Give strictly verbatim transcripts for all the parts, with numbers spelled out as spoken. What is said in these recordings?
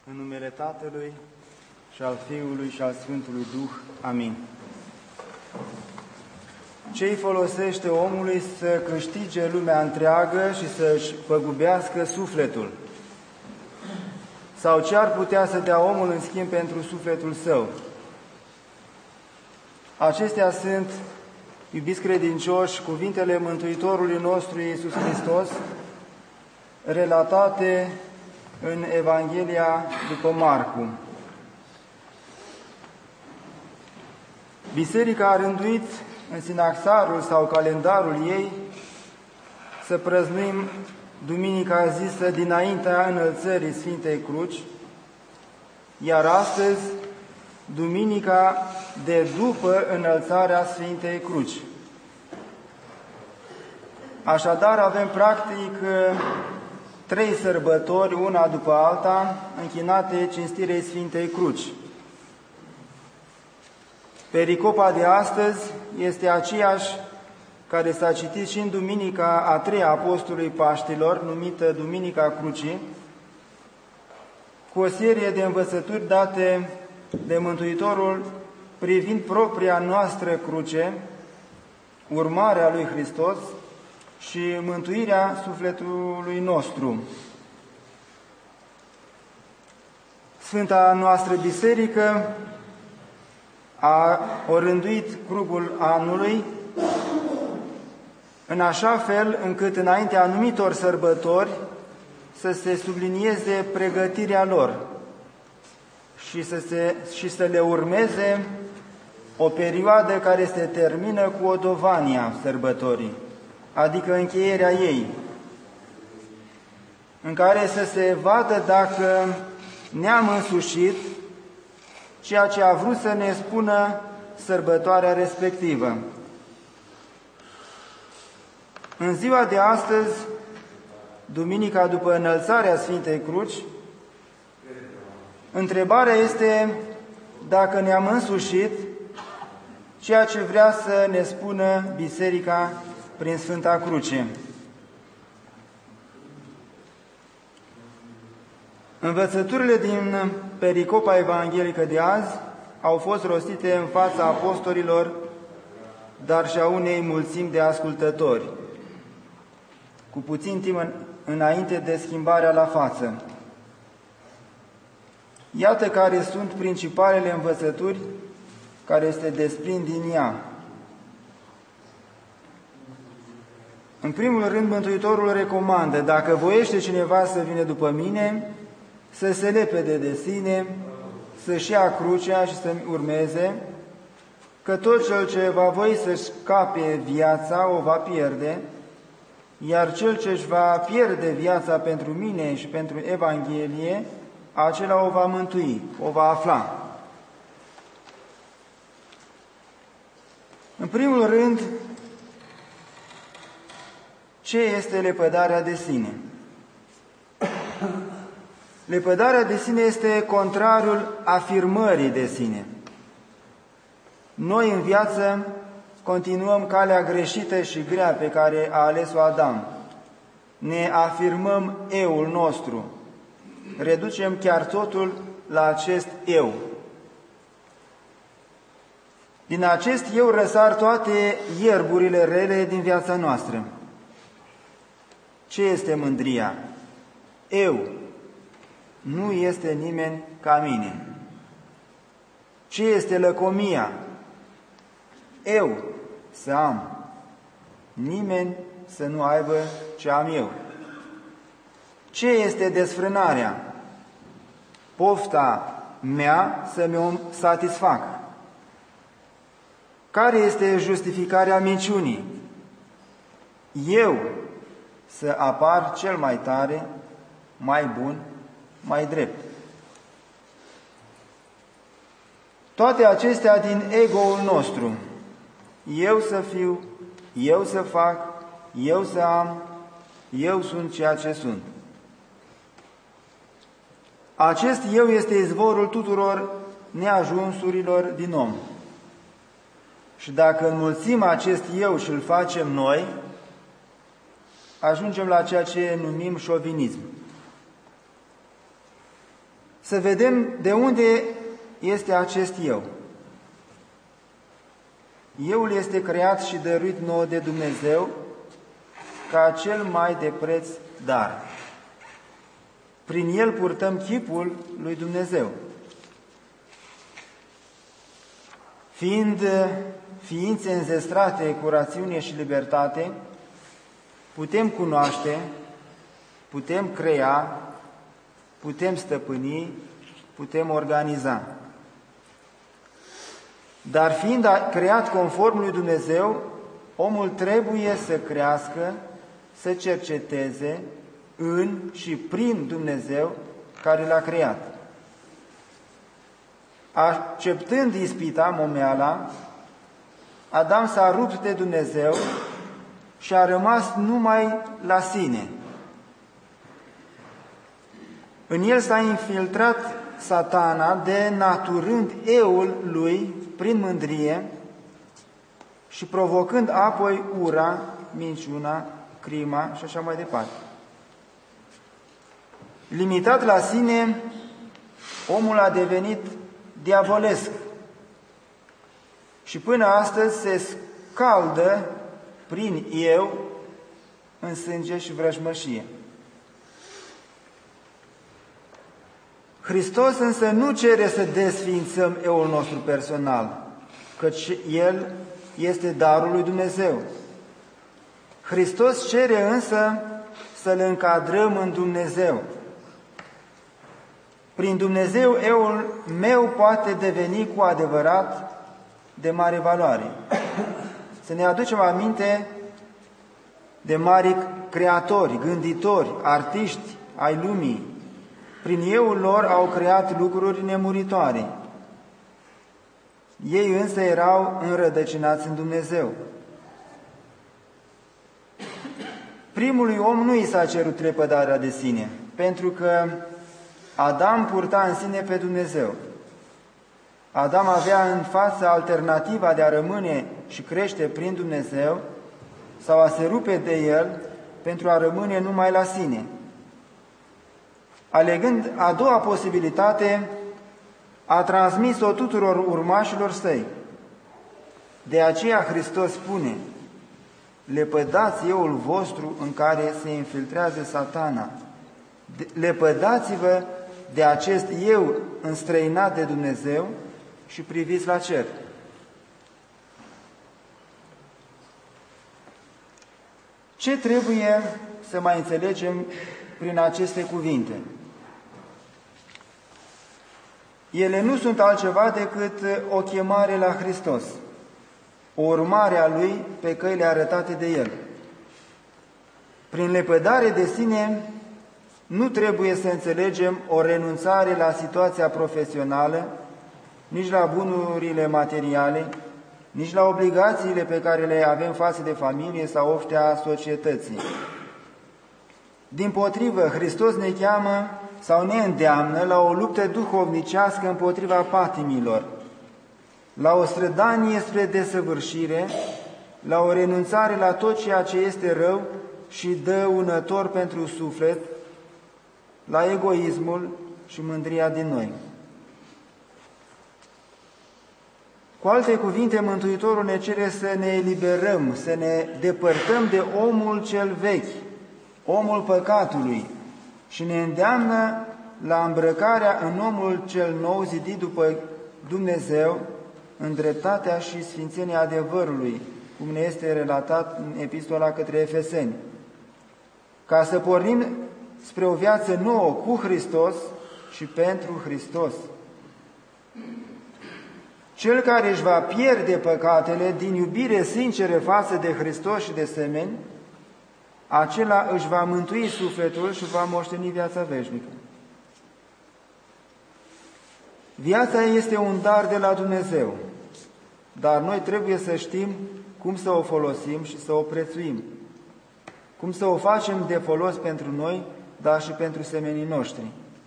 În numele Tatălui și al Fiului și al Sfântului Duh. Amin. Ce-i folosește omului să câștige lumea întreagă și să-și păgubească sufletul? Sau ce ar putea să dea omul în schimb pentru sufletul său? Acestea sunt, iubiți credincioși, cuvintele Mântuitorului nostru Iisus Hristos, relatate în Evanghelia după Marcu. Biserica a rânduit în sinaxarul sau calendarul ei să prăznuim duminica zisă dinaintea înălțării Sfintei Cruci, iar astăzi duminica de după înălțarea Sfintei Cruci. Așadar avem practic trei sărbători, una după alta, închinate cinstirei Sfintei Cruci. Pericopa de astăzi este aceeași care s-a citit și în duminica a treia a Apostolului Paștilor, numită Duminica Crucii, cu o serie de învățături date de Mântuitorul privind propria noastră cruce, urmarea lui Hristos și mântuirea sufletului nostru. Sfânta noastră Biserică a orânduit crugul anului în așa fel încât înaintea anumitor sărbători să se sublinieze pregătirea lor și să, se, și să le urmeze o perioadă care se termină cu odovania sărbătorii, adică încheierea ei, în care să se vadă dacă ne-am însușit ceea ce a vrut să ne spună sărbătoarea respectivă. În ziua de astăzi, duminica după înălțarea Sfintei Cruci, întrebarea este dacă ne-am însușit ceea ce vrea să ne spună Biserica prin Sfânta Cruce. Învățăturile din pericopa evanghelică de azi au fost rostite în fața apostolilor, dar și a unei mulțimi de ascultători, cu puțin timp înainte de schimbarea la față. Iată care sunt principalele învățături care se desprind din ea. În primul rând, Mântuitorul recomandă: dacă voiește cineva să vină după mine, să se lepede de sine, să-și ia crucea și să-mi urmeze, că tot cel ce va voi să-și scape viața o va pierde, iar cel ce își va pierde viața pentru mine și pentru Evanghelie, acela o va mântui, o va afla. În primul rând, ce este lepădarea de sine? Lepădarea de sine este contrariul afirmării de sine. Noi în viață continuăm calea greșită și grea pe care a ales-o Adam. Ne afirmăm eul nostru. Reducem chiar totul la acest eu. Din acest eu răsar toate ierburile rele din viața noastră. Ce este mândria? Eu. Nu este nimeni ca mine. Ce este lăcomia? Eu să am. Nimeni să nu aibă ce am eu. Ce este desfrânarea? Pofta mea să mi-o satisfac. Care este justificarea minciunii? Eu să apar cel mai tare, mai bun, mai drept. Toate acestea din ego-ul nostru. Eu să fiu, eu să fac, eu să am, eu sunt ceea ce sunt. Acest eu este izvorul tuturor neajunsurilor din om. Și dacă înmulțim acest eu și îl facem noi, ajungem la ceea ce numim șovinism. să vedem de unde este acest eu. Euul este creat și dăruit nouă de Dumnezeu ca cel mai de preț dar. Prin el purtăm chipul lui Dumnezeu. Fiind ființe înzestrate cu rațiune și libertate, putem cunoaște, putem crea, putem stăpâni, putem organiza. Dar fiind creat conform lui Dumnezeu, omul trebuie să crească, să cerceteze în și prin Dumnezeu care l-a creat. Acceptând ispita, momeala, Adam s-a rupt de Dumnezeu și a rămas numai la sine. În el s-a infiltrat Satana, denaturând eul lui prin mândrie și provocând apoi ura, minciuna, crima și așa mai departe. Limitat la sine, omul a devenit diavolesc și până astăzi se scaldă prin eu în sânge și vrăjmășie. Hristos însă nu cere să desființăm eul nostru personal, căci el este darul lui Dumnezeu. Hristos cere însă să-l încadrăm în Dumnezeu. Prin Dumnezeu, eul meu poate deveni cu adevărat de mare valoare. Să ne aducem aminte de mari creatori, gânditori, artiști ai lumii. Prin eul lor au creat lucruri nemuritoare. Ei însă erau înrădăcinați în Dumnezeu. Primului om nu i s-a cerut lepădarea de sine, pentru că Adam purta în sine pe Dumnezeu. Adam avea în față alternativa de a rămâne și crește prin Dumnezeu sau a se rupe de el pentru a rămâne numai la sine. Alegând a doua posibilitate, a transmis-o tuturor urmașilor săi. De aceea Hristos spune: lepădați eul vostru în care se infiltrează Satana. Lepădați-vă de acest eu înstrăinat de Dumnezeu și priviți la cer. Ce trebuie să mai înțelegem prin aceste cuvinte? Ele nu sunt altceva decât o chemare la Hristos, o urmare a Lui pe căile arătate de El. Prin lepădare de sine nu trebuie să înțelegem o renunțare la situația profesională, nici la bunurile materiale, nici la obligațiile pe care le avem față de familie sau oftea societății. Dimpotrivă, Hristos ne cheamă sau ne îndeamnă la o luptă duhovnicească împotriva patimilor, la o strădanie spre desăvârșire, la o renunțare la tot ceea ce este rău și dăunător pentru suflet, la egoismul și mândria din noi. Cu alte cuvinte, Mântuitorul ne cere să ne eliberăm, să ne depărtăm de omul cel vechi, omul păcatului, și ne îndeamnă la îmbrăcarea în omul cel nou zidit după Dumnezeu, în dreptatea și sfințenia adevărului, cum ne este relatat în epistola către Efeseni, ca să pornim spre o viață nouă cu Hristos și pentru Hristos. Cel care își va pierde păcatele din iubire sinceră față de Hristos și de semeni, acela își va mântui sufletul și va moșteni viața veșnică. Viața este un dar de la Dumnezeu, dar noi trebuie să știm cum să o folosim și să o prețuim, cum să o facem de folos pentru noi, dar și pentru semenii noștri.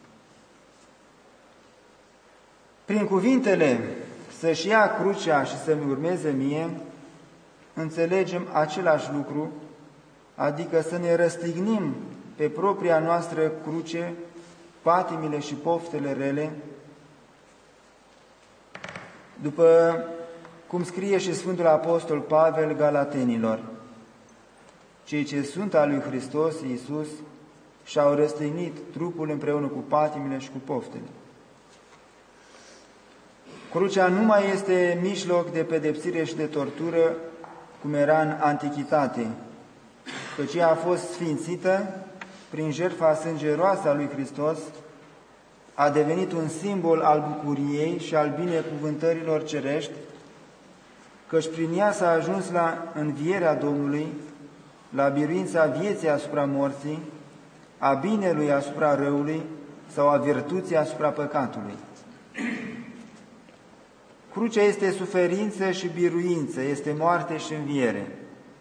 Prin cuvintele să-și ia crucea și să-mi urmeze mie, înțelegem același lucru, adică să ne răstignim pe propria noastră cruce patimile și poftele rele, după cum scrie și Sfântul Apostol Pavel Galatenilor: cei ce sunt al lui Hristos Iisus și-au răstignit trupul împreună cu patimile și cu poftele. Crucea nu mai este mijloc de pedepsire și de tortură, cum era în antichitate, căci ea a fost sfințită prin jertfa sângeroasă a lui Hristos, a devenit un simbol al bucuriei și al binecuvântărilor cerești, căci prin ea s-a ajuns la învierea Domnului, la biruința vieții asupra morții, a binelui asupra răului sau a virtuții asupra păcatului. Crucea este suferință și biruință, este moarte și înviere.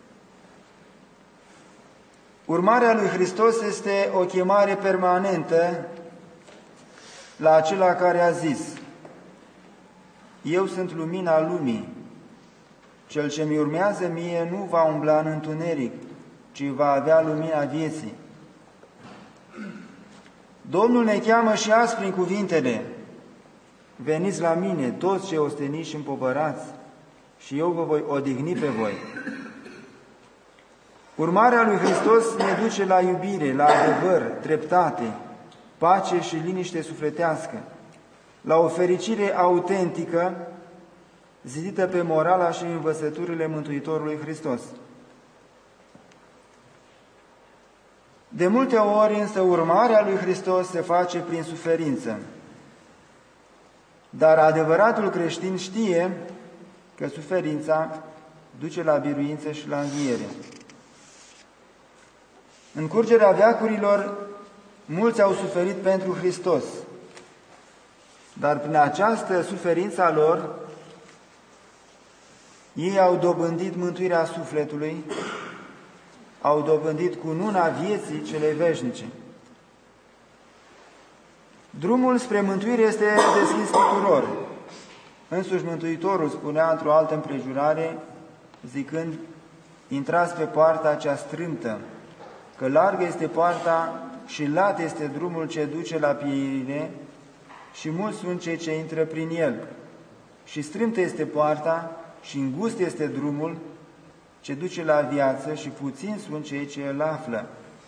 Urmarea lui Hristos este o chemare permanentă la acela care a zis: eu sunt lumina lumii, cel ce mi urmează mie nu va umbla în întuneric, ci va avea lumina vieții. Domnul ne cheamă și azi prin cuvintele: veniți la mine, toți cei osteniți și împovărați, și eu vă voi odihni pe voi. Urmarea lui Hristos ne duce la iubire, la adevăr, dreptate, pace și liniște sufletească, la o fericire autentică, zidită pe morala și învățăturile Mântuitorului Hristos. De multe ori însă urmarea lui Hristos se face prin suferință, dar adevăratul creștin știe că suferința duce la biruință și la înviere. În curgerea veacurilor, mulți au suferit pentru Hristos, dar prin această suferință a lor, ei au dobândit mântuirea sufletului, au dobândit cununa vieții cele veșnice. Drumul spre mântuire este deschis tuturor. Însuși Mântuitorul spunea într-o altă împrejurare, zicând: intrați pe poarta cea strâmtă, că largă este poarta și lat este drumul ce duce la pieire, și mulți sunt cei ce intră prin el. Și strâmtă este poarta și îngust este drumul ce duce la viață, și puțini sunt cei ce îl află.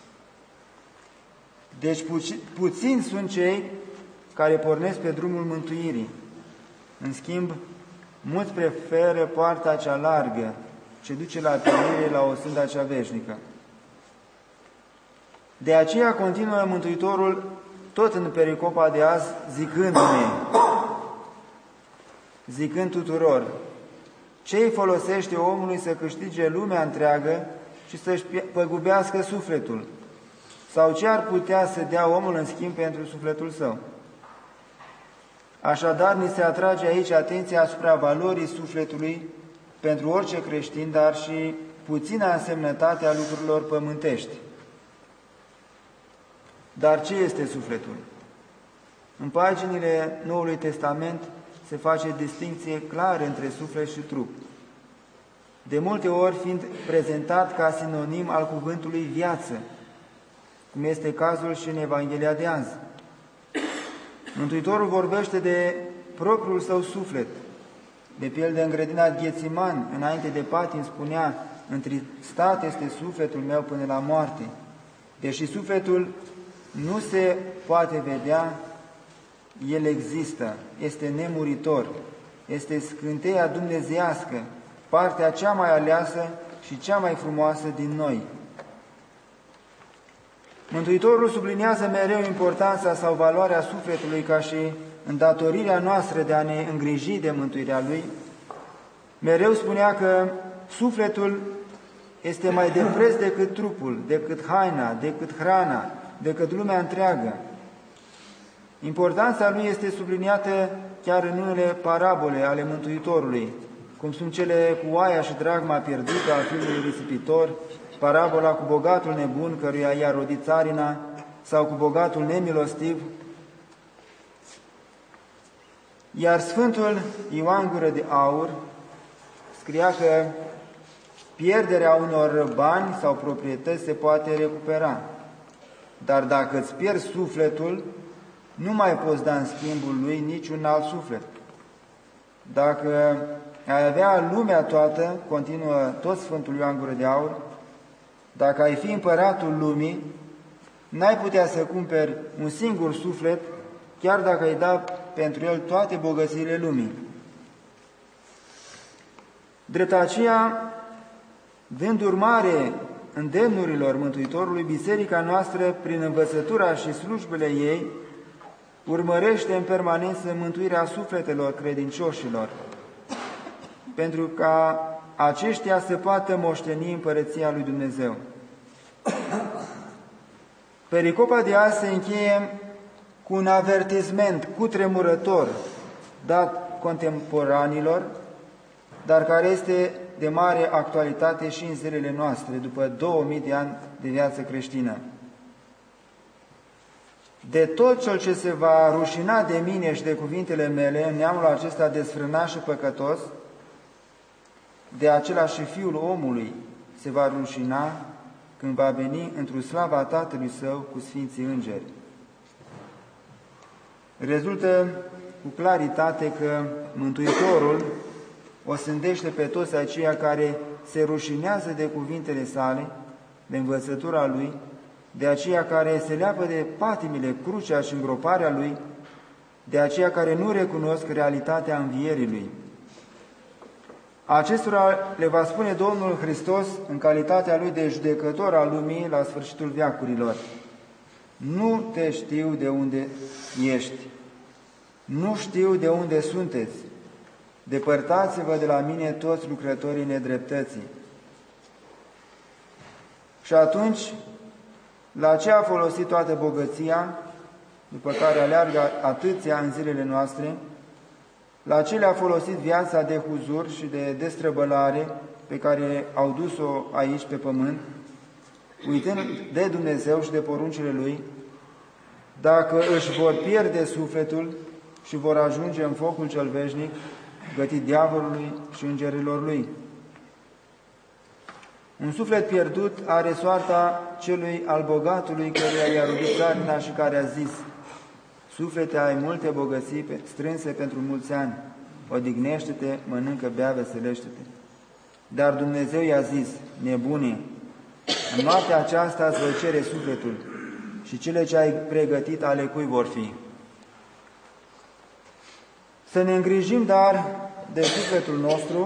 Deci puci, puțini sunt cei care pornesc pe drumul mântuirii. În schimb, mulți preferă poarta cea largă, ce duce la pieire, la o sânda cea veșnică. De aceea continuă Mântuitorul tot în pericopa de azi, zicându-ne, zicând tuturor: ce îi folosește omului să câștige lumea întreagă și să-și păgubească sufletul? Sau ce ar putea să dea omul în schimb pentru sufletul său? Așadar, ni se atrage aici atenția asupra valorii sufletului pentru orice creștin, dar și puțina însemnătate a lucrurilor pământești. Dar ce este sufletul? În paginile Noului Testament se face distinție clară între suflet și trup, de multe ori fiind prezentat ca sinonim al cuvântului viață, cum este cazul și în Evanghelia de azi. Mântuitorul vorbește de propriul său suflet. De pildă, în grădina Ghețiman, înainte de patim, spunea: întristat este sufletul meu până la moarte. Deși sufletul nu se poate vedea, el există, este nemuritor, este scânteia dumnezeiască, partea cea mai aleasă și cea mai frumoasă din noi. Mântuitorul subliniază mereu importanța sau valoarea sufletului ca și îndatorirea noastră de a ne îngriji de mântuirea lui. Mereu spunea că sufletul este mai de preț decât trupul, decât haina, decât hrana, decât lumea întreagă. Importanța lui este subliniată chiar în unele parabole ale Mântuitorului, cum sunt cele cu oaia și dragma pierdută a fiului risipitor, parabola cu bogatul nebun căruia i-a rodit țarina, sau cu bogatul nemilostiv. Iar Sfântul Ioan Gură de Aur scria că pierderea unor bani sau proprietăți se poate recupera, dar dacă îți pierzi sufletul, nu mai poți da în schimbul lui niciun alt suflet. Dacă ai avea lumea toată, continuă tot Sfântul Ioan Gură de Aur, dacă ai fi împăratul lumii, n-ai putea să cumperi un singur suflet, chiar dacă ai da pentru el toate bogățiile lumii. Drept aceea, dând urmare îndemnurilor Mântuitorului, biserica noastră, prin învățătura și slujbele ei, urmărește în permanență mântuirea sufletelor credincioșilor, pentru ca aceștia să poată moșteni împărăția lui Dumnezeu. Pericopa de azi se încheie cu un avertisment cutremurător dat contemporanilor, dar care este de mare actualitate și în zilele noastre, după două mii de ani de viață creștină. De tot cel ce se va rușina de mine și de cuvintele mele în neamul acesta desfrânat și păcătos, de acela și Fiul omului se va rușina când va veni într-o slava Tatălui Său cu Sfinții Îngeri. Rezultă cu claritate că Mântuitorul o sândește pe toți aceia care se rușinează de cuvintele sale, de învățătura Lui, de aceia care se leapă de patimile, crucea și îngroparea Lui, de aceia care nu recunosc realitatea învierii Lui. Acestora le va spune Domnul Hristos în calitatea Lui de judecător al lumii la sfârșitul veacurilor: nu te știu de unde ești, nu știu de unde sunteți, depărtați-vă de la mine toți lucrătorii nedreptății. Și atunci, la ce a folosit toată bogăția, după care aleargă atâția în zilele noastre, la ce le-a folosit viața de huzur și de destrăbălare pe care au dus-o aici pe pământ, uitând de Dumnezeu și de poruncile Lui, dacă își vor pierde sufletul și vor ajunge în focul cel veșnic, gătit diavolului și îngerilor lui. Un suflet pierdut are soarta celui al bogatului căruia i-a rubit țarina și care a zis: suflete, ai multe bogății strânse pentru mulți ani, odihnește-te, mănâncă, bea, veselește-te. Dar Dumnezeu i-a zis: nebune, în noaptea aceasta îți voi cere sufletul și cele ce ai pregătit ale cui vor fi. Să ne îngrijim, dar, de sufletul nostru,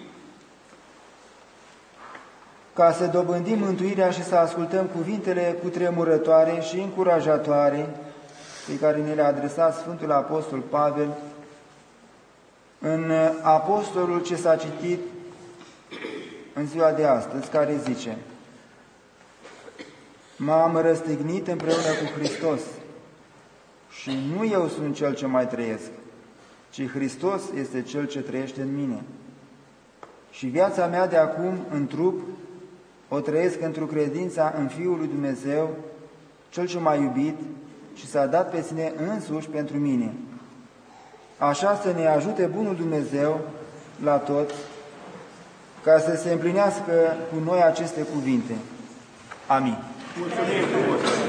ca să dobândim mântuirea și să ascultăm cuvintele cutremurătoare și încurajatoare pe care ne le-a adresat Sfântul Apostol Pavel în apostolul ce s-a citit în ziua de astăzi, care zice: m-am răstignit împreună cu Hristos și nu eu sunt cel ce mai trăiesc, ci Hristos este Cel ce trăiește în mine. Și viața mea de acum, în trup, o trăiesc într-o credința în Fiul lui Dumnezeu, Cel ce m-a iubit și s-a dat pe sine însuși pentru mine. Așa să ne ajute bunul Dumnezeu la toți, ca să se împlinească cu noi aceste cuvinte. Amin. Mulțumim!